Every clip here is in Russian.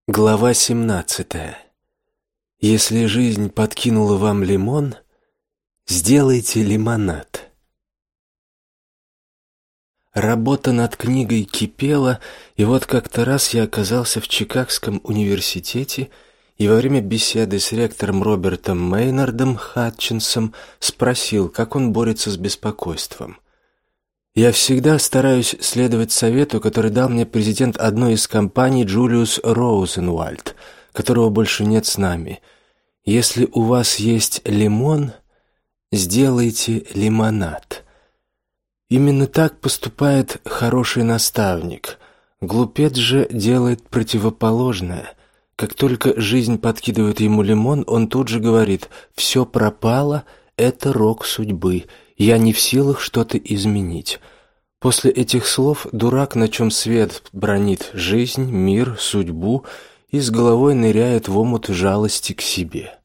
Глава 17. Если жизнь подкинула вам лимон, сделайте лимонад. Работа над книгой кипела, и вот как-то раз я оказался в Чикагском университете и во время беседы с ректором Робертом Мейнардом Хатчинсом спросил, как он борется с беспокойством. Я всегда стараюсь следовать совету, который дал мне президент одной из компаний Джулиус Роузенвальд, которого больше нет с нами. Если у вас есть лимон, сделайте лимонад. Именно так поступает хороший наставник. Глупец же делает противоположное. Как только жизнь подкидывает ему лимон, он тут же говорит: «Все пропало, это рок судьбы. Я не в силах что-то изменить». После этих слов дурак, на чем свет бранит жизнь, мир, судьбу, и с головой ныряет в омут жалости к себе.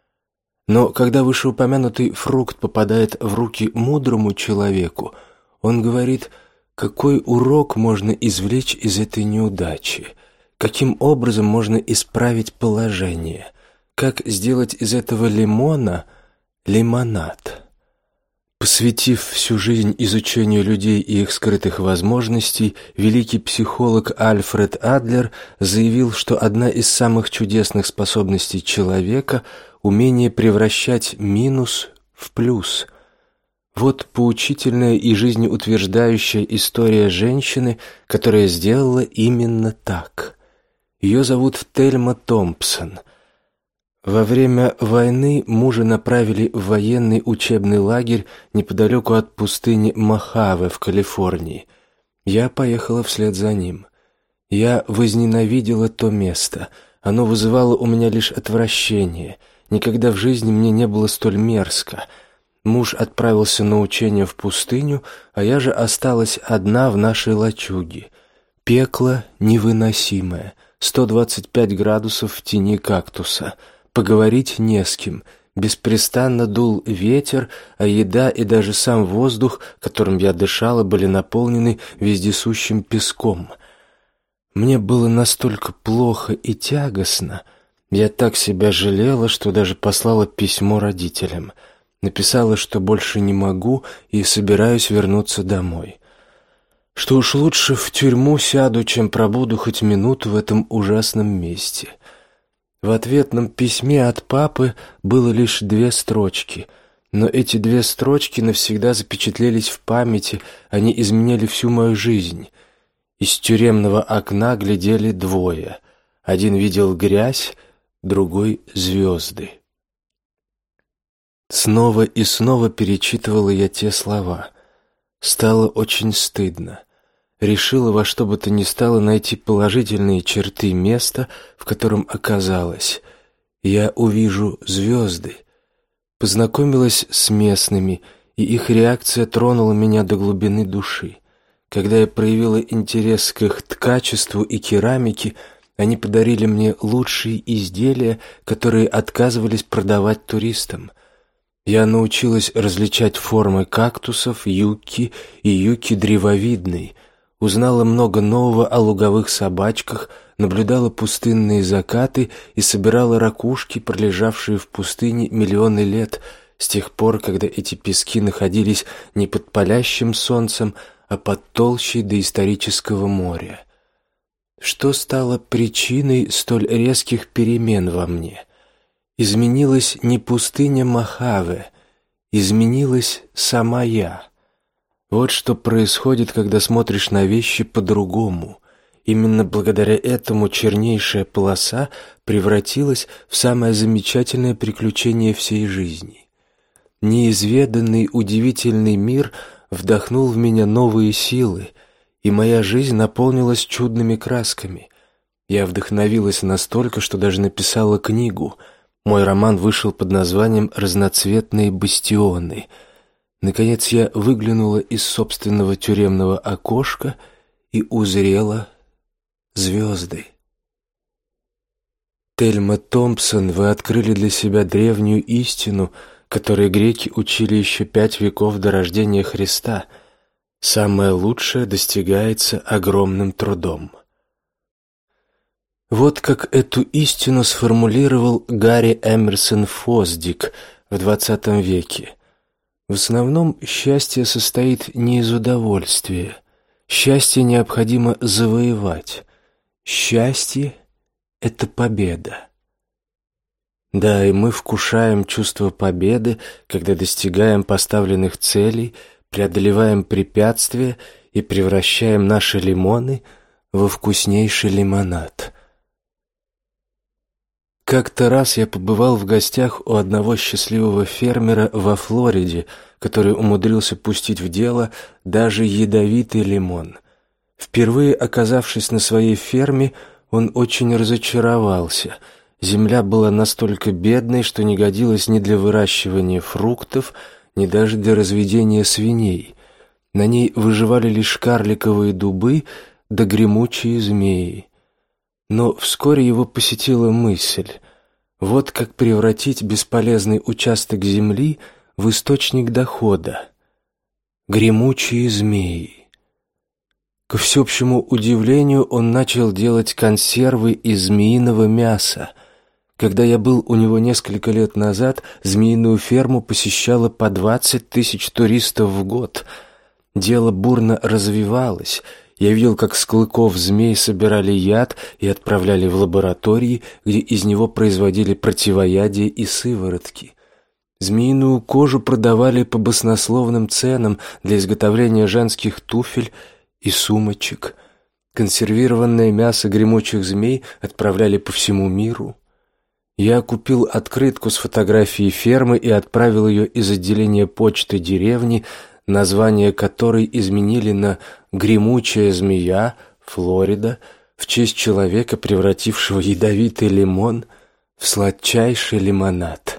Но когда вышеупомянутый фрукт попадает в руки мудрому человеку, он говорит: какой урок можно извлечь из этой неудачи, каким образом можно исправить положение, как сделать из этого лимона лимонад. Посвятив всю жизнь изучению людей и их скрытых возможностей, великий психолог Альфред Адлер заявил, что одна из самых чудесных способностей человека — умение превращать минус в плюс. Вот поучительная и жизнеутверждающая история женщины, которая сделала именно так. Ее зовут Тельма Томпсон. Во время войны мужа направили в военный учебный лагерь неподалеку от пустыни Мохаве в Калифорнии. Я поехала вслед за ним. Я возненавидела то место. Оно вызывало у меня лишь отвращение. Никогда в жизни мне не было столь мерзко. Муж отправился на учение в пустыню, а я же осталась одна в нашей лачуге. Пекло невыносимое. 125 градусов в тени кактуса. Поговорить не с кем. Беспрестанно дул ветер, а еда и даже сам воздух, которым я дышала, были наполнены вездесущим песком. Мне было настолько плохо и тягостно. Я так себя жалела, что даже послала письмо родителям. Написала, что больше не могу и собираюсь вернуться домой. Что уж лучше в тюрьму сяду, чем пробуду хоть минуту в этом ужасном месте. В ответном письме от папы было лишь 2 строчки, но эти 2 строчки навсегда запечатлелись в памяти, они изменили всю мою жизнь. Из тюремного окна глядели 2. Один видел грязь, другой — звезды. Снова и снова перечитывала я те слова. Стало очень стыдно. Решила во что бы то ни стало найти положительные черты места, в котором оказалась. Я увижу звезды. Познакомилась с местными, и их реакция тронула меня до глубины души. Когда я проявила интерес к их ткачеству и керамике, они подарили мне лучшие изделия, которые отказывались продавать туристам. Я научилась различать формы кактусов, юкки и юкки древовидной. Узнала много нового о луговых собачках, наблюдала пустынные закаты и собирала ракушки, пролежавшие в пустыне миллионы лет, с тех пор, когда эти пески находились не под палящим солнцем, а под толщей доисторического моря. Что стало причиной столь резких перемен во мне? Изменилась не пустыня Мохаве, изменилась сама я. Вот что происходит, когда смотришь на вещи по-другому. Именно благодаря этому чернейшая полоса превратилась в самое замечательное приключение всей жизни. Неизведанный, удивительный мир вдохнул в меня новые силы, и моя жизнь наполнилась чудными красками. Я вдохновилась настолько, что даже написала книгу. Мой роман вышел под названием «Разноцветные бастионы». Наконец я выглянула из собственного тюремного окошка и узрела звезды. Тельма Томпсон, вы открыли для себя древнюю истину, которой греки учили еще 5 веков до рождения Христа. Самое лучшее достигается огромным трудом. Вот как эту истину сформулировал Гарри Эмерсон Фосдик в XX веке. В основном счастье состоит не из удовольствия. Счастье необходимо завоевать. Счастье — это победа. Да, и мы вкушаем чувство победы, когда достигаем поставленных целей, преодолеваем препятствия и превращаем наши лимоны во вкуснейший лимонад. Как-то раз я побывал в гостях у одного счастливого фермера во Флориде, который умудрился пустить в дело даже ядовитый лимон. Впервые оказавшись на своей ферме, он очень разочаровался. Земля была настолько бедной, что не годилась ни для выращивания фруктов, ни даже для разведения свиней. На ней выживали лишь карликовые дубы да гремучие змеи. Но вскоре его посетила мысль: вот как превратить бесполезный участок земли в источник дохода. Гремучие змеи. Ко всеобщему удивлению, он начал делать консервы из змеиного мяса. Когда я был у него несколько лет назад, змеиную ферму посещало по 20 тысяч туристов в год. Дело бурно развивалось. Я видел, как с клыков змей собирали яд и отправляли в лаборатории, где из него производили противоядие и сыворотки. Змеиную кожу продавали по баснословным ценам для изготовления женских туфель и сумочек. Консервированное мясо гремучих змей отправляли по всему миру. Я купил открытку с фотографией фермы и отправил ее из отделения почты деревни, название которой изменили на «Гремучая змея, Флорида», в честь человека, превратившего ядовитый лимон в сладчайший лимонад.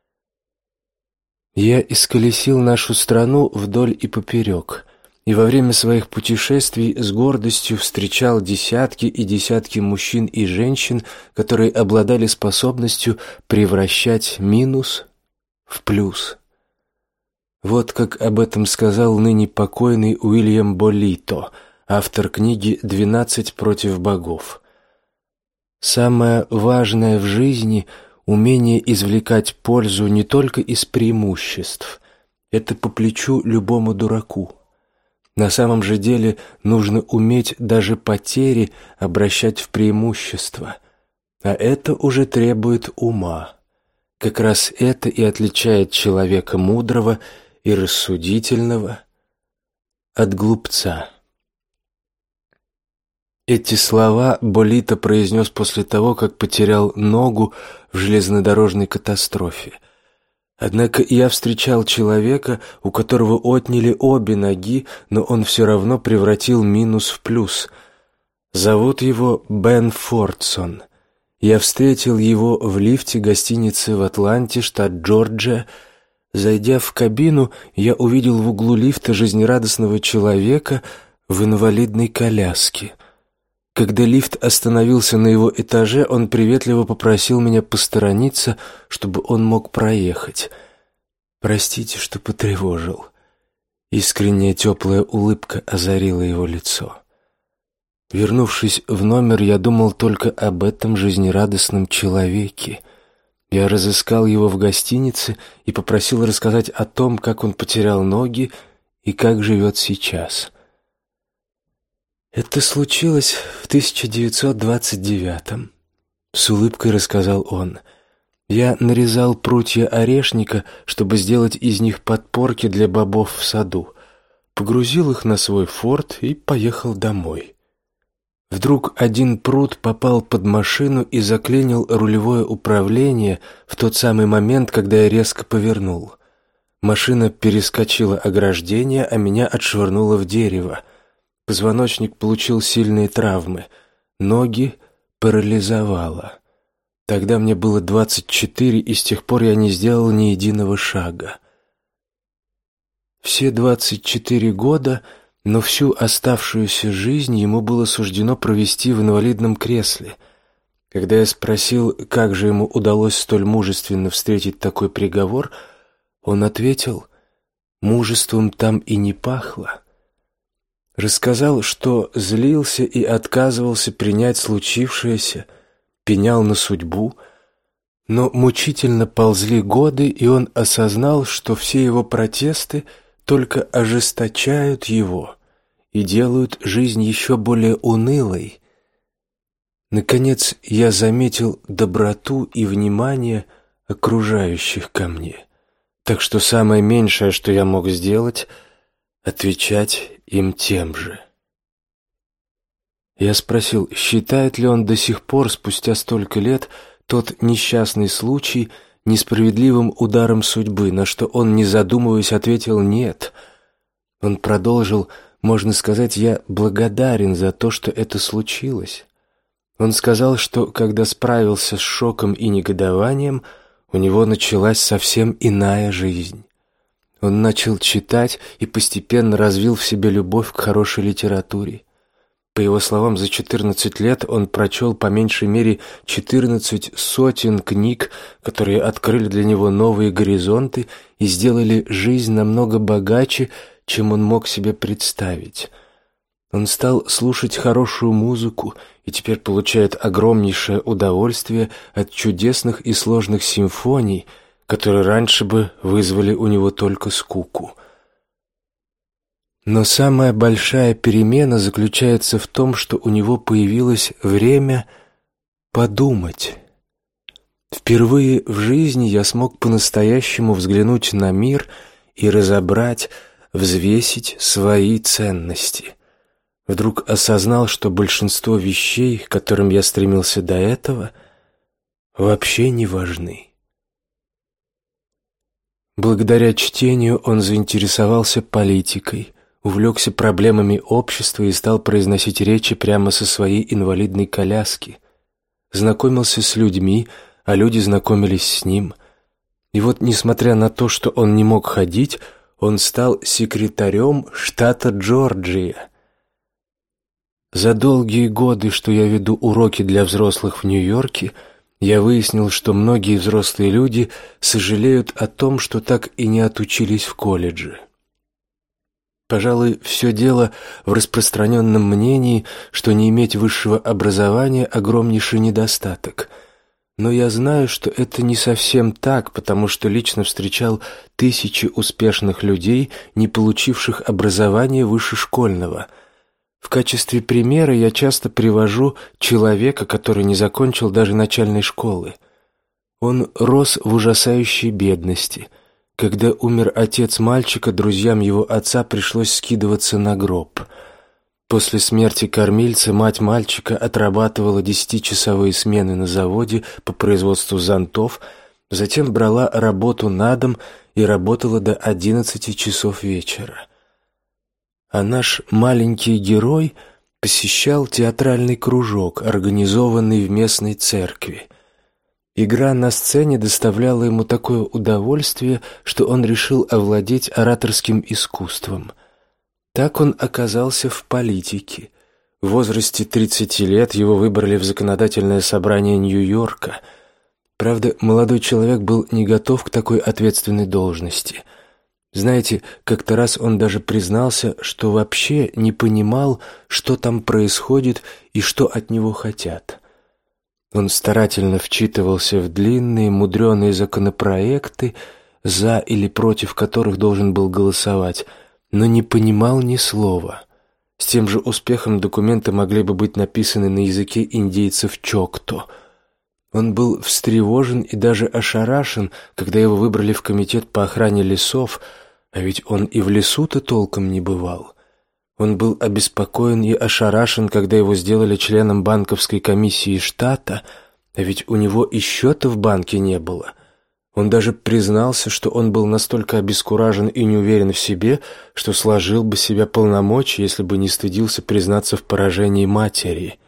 Я исколесил нашу страну вдоль и поперек, и во время своих путешествий с гордостью встречал десятки и десятки мужчин и женщин, которые обладали способностью превращать минус в плюс. Вот как об этом сказал ныне покойный Уильям Болито, автор книги «12 против богов». Самое важное в жизни — умение извлекать пользу не только из преимуществ. Это по плечу любому дураку. На самом же деле нужно уметь даже потери обращать в преимущества, а это уже требует ума. Как раз это и отличает человека мудрого и рассудительного от глупца. Эти слова Болито произнес после того, как потерял ногу в железнодорожной катастрофе. Однако я встречал человека, у которого отняли обе ноги, но он все равно превратил минус в плюс. Зовут его Бен Фордсон. Я встретил его в лифте гостиницы в Атланте, штат Джорджия. Зайдя в кабину, я увидел в углу лифта жизнерадостного человека в инвалидной коляске. Когда лифт остановился на его этаже, он приветливо попросил меня посторониться, чтобы он мог проехать. «Простите, что потревожил». Искренняя теплая улыбка озарила его лицо. Вернувшись в номер, я думал только об этом жизнерадостном человеке. Я разыскал его в гостинице и попросил рассказать о том, как он потерял ноги и как живет сейчас. «Это случилось в 1929-м», — с улыбкой рассказал он. «Я нарезал прутья орешника, чтобы сделать из них подпорки для бобов в саду, погрузил их на свой форд и поехал домой. Вдруг один прут попал под машину и заклинил рулевое управление в тот самый момент, когда я резко повернул. Машина перескочила ограждение, а меня отшвырнуло в дерево. Позвоночник получил сильные травмы, ноги парализовало. Тогда мне было 24, и с тех пор я не сделал ни единого шага. Все 24 года, но всю оставшуюся жизнь ему было суждено провести в инвалидном кресле. Когда я спросил, как же ему удалось столь мужественно встретить такой приговор, он ответил: «Мужеством там и не пахло». Рассказал, что злился и отказывался принять случившееся, пенял на судьбу, но мучительно ползли годы, и он осознал, что все его протесты только ожесточают его и делают жизнь еще более унылой. Наконец, я заметил доброту и внимание окружающих ко мне, так что самое меньшее, что я мог сделать, отвечать им тем же. Я спросил, считает ли он до сих пор, спустя столько лет, тот несчастный случай несправедливым ударом судьбы, на что он, не задумываясь, ответил «нет». Он продолжил: «Можно сказать, я благодарен за то, что это случилось». Он сказал, что, когда справился с шоком и негодованием, у него началась совсем иная жизнь. Он начал читать и постепенно развил в себе любовь к хорошей литературе. По его словам, за 14 лет он прочел по меньшей мере 14 сотен книг, которые открыли для него новые горизонты и сделали жизнь намного богаче, чем он мог себе представить. Он стал слушать хорошую музыку и теперь получает огромнейшее удовольствие от чудесных и сложных симфоний, которые раньше бы вызвали у него только скуку. Но самая большая перемена заключается в том, что у него появилось время подумать. Впервые в жизни я смог по-настоящему взглянуть на мир и разобрать, взвесить свои ценности. Вдруг осознал, что большинство вещей, к которым я стремился до этого, вообще не важны. Благодаря чтению он заинтересовался политикой, увлекся проблемами общества и стал произносить речи прямо со своей инвалидной коляски. Знакомился с людьми, а люди знакомились с ним. И вот, несмотря на то, что он не мог ходить, он стал секретарем штата Джорджия. За долгие годы, что я веду уроки для взрослых в Нью-Йорке, я выяснил, что многие взрослые люди сожалеют о том, что так и не отучились в колледже. Пожалуй, все дело в распространенном мнении, что не иметь высшего образования – огромнейший недостаток. Но я знаю, что это не совсем так, потому что лично встречал тысячи успешных людей, не получивших образования выше школьного. В качестве примера я часто привожу человека, который не закончил даже начальной школы. Он рос в ужасающей бедности. Когда умер отец мальчика, друзьям его отца пришлось скидываться на гроб. После смерти кормильца мать мальчика отрабатывала 10-часовые смены на заводе по производству зонтов, затем брала работу на дом и работала до 11 часов вечера. А наш маленький герой посещал театральный кружок, организованный в местной церкви. Игра на сцене доставляла ему такое удовольствие, что он решил овладеть ораторским искусством. Так он оказался в политике. В возрасте 30 лет его выбрали в законодательное собрание Нью-Йорка. Правда, молодой человек был не готов к такой ответственной должности. Знаете, как-то раз он даже признался, что вообще не понимал, что там происходит и что от него хотят. Он старательно вчитывался в длинные, мудреные законопроекты, за или против которых должен был голосовать, но не понимал ни слова. С тем же успехом документы могли бы быть написаны на языке индейцев Чокто. Он был встревожен и даже ошарашен, когда его выбрали в комитет по охране лесов, а ведь он и в лесу-то толком не бывал. Он был обеспокоен и ошарашен, когда его сделали членом банковской комиссии штата, а ведь у него и счета в банке не было. Он даже признался, что он был настолько обескуражен и неуверен в себе, что сложил бы себя полномочий, если бы не стыдился признаться в поражении матери.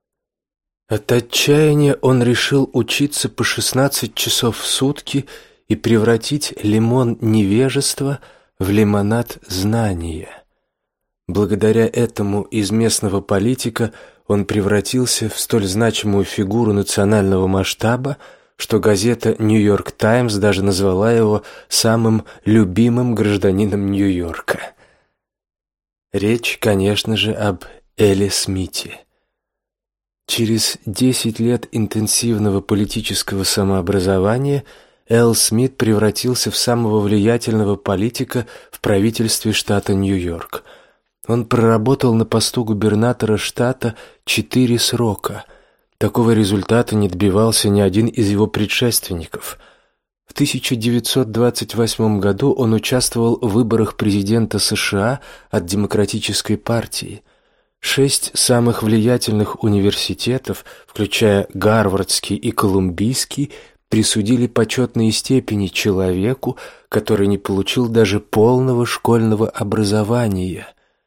От отчаяния он решил учиться по 16 часов в сутки и превратить лимон невежества в лимонад знания. Благодаря этому из местного политика он превратился в столь значимую фигуру национального масштаба, что газета «Нью-Йорк Таймс» даже назвала его самым любимым гражданином Нью-Йорка. Речь, конечно же, об Элли Смите. Через 10 лет интенсивного политического самообразования Эл Смит превратился в самого влиятельного политика в правительстве штата Нью-Йорк. Он проработал на посту губернатора штата 4 срока. Такого результата не добивался ни один из его предшественников. В 1928 году он участвовал в выборах президента США от Демократической партии. 6 самых влиятельных университетов, включая Гарвардский и Колумбийский, присудили почетные степени человеку, который не получил даже полного школьного образования.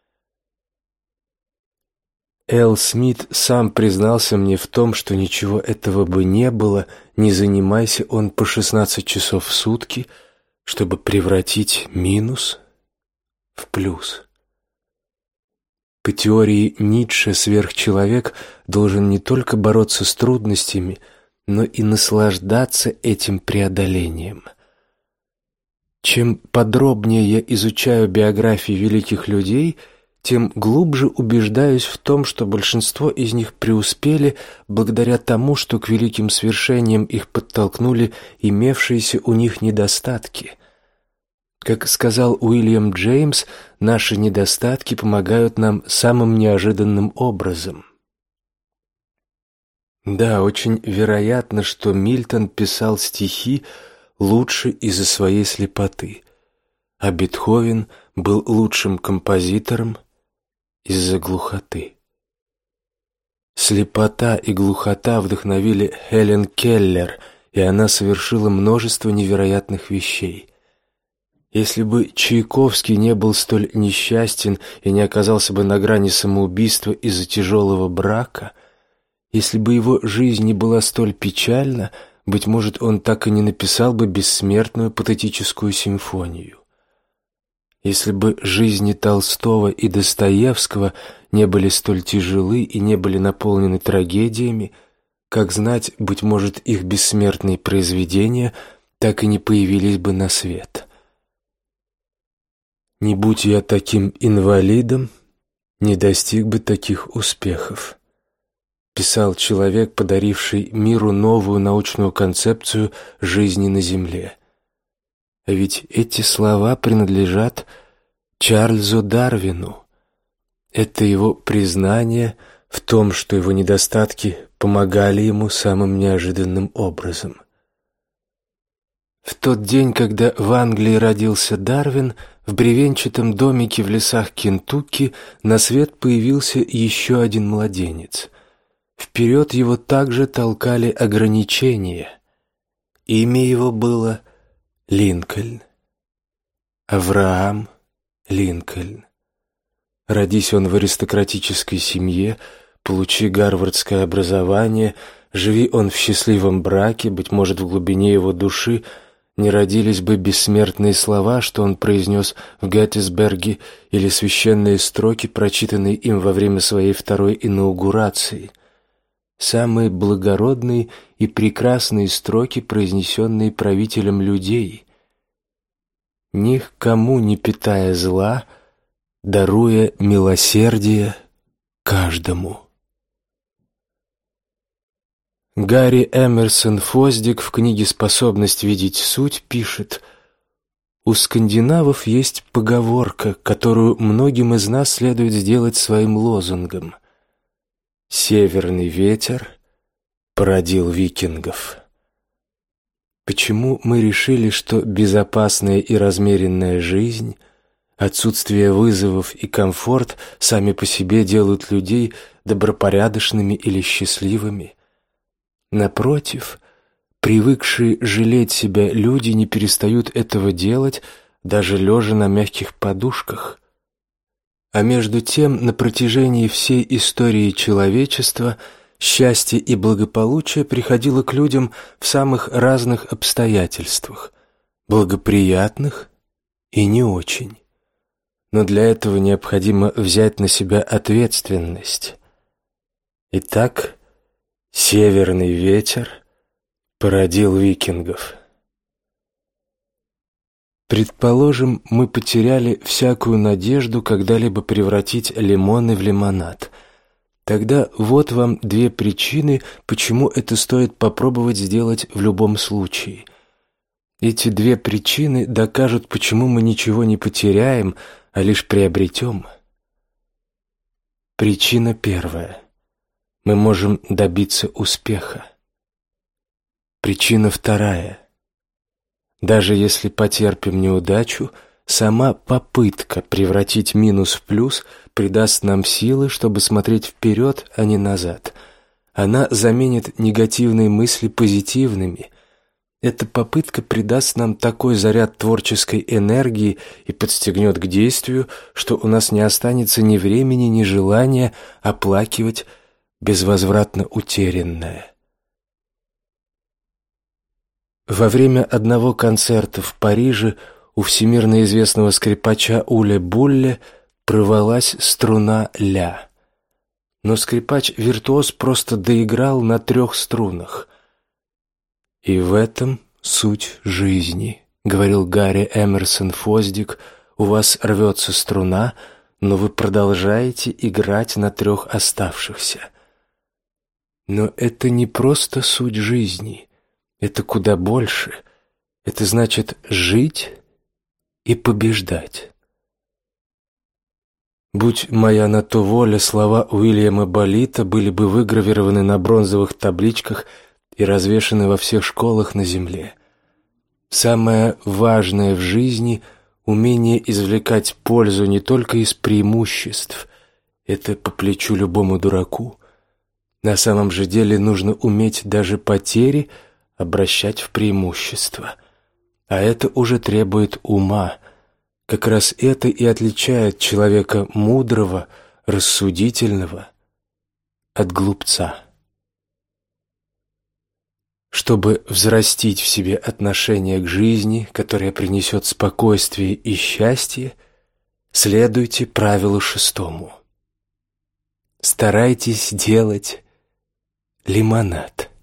Эл Смит сам признался мне в том, что ничего этого бы не было, не занимайся он по 16 часов в сутки, чтобы превратить минус в плюс. По теории Ницше, сверхчеловек должен не только бороться с трудностями, но и наслаждаться этим преодолением. Чем подробнее я изучаю биографии великих людей, тем глубже убеждаюсь в том, что большинство из них преуспели благодаря тому, что к великим свершениям их подтолкнули имевшиеся у них недостатки. Как сказал Уильям Джеймс, наши недостатки помогают нам самым неожиданным образом. Да, очень вероятно, что Мильтон писал стихи лучше из-за своей слепоты, а Бетховен был лучшим композитором из-за глухоты. Слепота и глухота вдохновили Хелен Келлер, и она совершила множество невероятных вещей. Если бы Чайковский не был столь несчастен и не оказался бы на грани самоубийства из-за тяжелого брака, если бы его жизнь не была столь печальна, быть может, он так и не написал бы бессмертную патетическую симфонию. Если бы жизни Толстого и Достоевского не были столь тяжелы и не были наполнены трагедиями, как знать, быть может, их бессмертные произведения так и не появились бы на свет. Не будь я таким инвалидом, не достиг бы таких успехов, писал человек, подаривший миру новую научную концепцию жизни на Земле. А ведь эти слова принадлежат Чарльзу Дарвину. Это его признание в том, что его недостатки помогали ему самым неожиданным образом. В тот день, когда в Англии родился Дарвин, в бревенчатом домике в лесах Кентукки на свет появился еще один младенец. Вперед его также толкали ограничения. Имя его было Линкольн. Авраам Линкольн. Родись он в аристократической семье, получи гарвардское образование, живи он в счастливом браке, быть может, в глубине его души не родились бы бессмертные слова, что он произнес в Геттисберге, или священные строки, прочитанные им во время своей второй инаугурации. Самые благородные и прекрасные строки, произнесенные правителем людей. Ни к кому не питая зла, даруя милосердие каждому. Гарри Эмерсон Фосдик в книге «Способность видеть суть» пишет: «У скандинавов есть поговорка, которую многим из нас следует сделать своим лозунгом. Северный ветер породил викингов». Почему мы решили, что безопасная и размеренная жизнь, отсутствие вызовов и комфорт сами по себе делают людей добропорядочными или счастливыми? Напротив, привыкшие жалеть себя люди не перестают этого делать, даже лежа на мягких подушках. А между тем, на протяжении всей истории человечества счастье и благополучие приходило к людям в самых разных обстоятельствах, благоприятных и не очень. Но для этого необходимо взять на себя ответственность. Итак, северный ветер породил викингов. Предположим, мы потеряли всякую надежду когда-либо превратить лимоны в лимонад. Тогда вот вам две причины, почему это стоит попробовать сделать в любом случае. Эти две причины докажут, почему мы ничего не потеряем, а лишь приобретем. Причина первая. Мы можем добиться успеха. Причина вторая. Даже если потерпим неудачу, сама попытка превратить минус в плюс придаст нам силы, чтобы смотреть вперед, а не назад. Она заменит негативные мысли позитивными. Эта попытка придаст нам такой заряд творческой энергии и подстегнет к действию, что у нас не останется ни времени, ни желания оплакивать безвозвратно утерянное. Во время одного концерта в Париже у всемирно известного скрипача Уля Булле прорвалась струна ля. Но скрипач-виртуоз просто доиграл на 3 струнах. «И в этом суть жизни», — говорил Гарри Эмерсон Фосдик, — «у вас рвется струна, но вы продолжаете играть на 3 оставшихся». Но это не просто суть жизни, это куда больше. Это значит жить и побеждать. Будь моя на то воля, слова Уильяма Болита были бы выгравированы на бронзовых табличках и развешаны во всех школах на земле. Самое важное в жизни — умение извлекать пользу не только из преимуществ. Это по плечу любому дураку. На самом же деле нужно уметь даже потери обращать в преимущества. А это уже требует ума. Как раз это и отличает человека мудрого, рассудительного от глупца. Чтобы взрастить в себе отношение к жизни, которое принесет спокойствие и счастье, следуйте правилу 6. Старайтесь делать лимонад.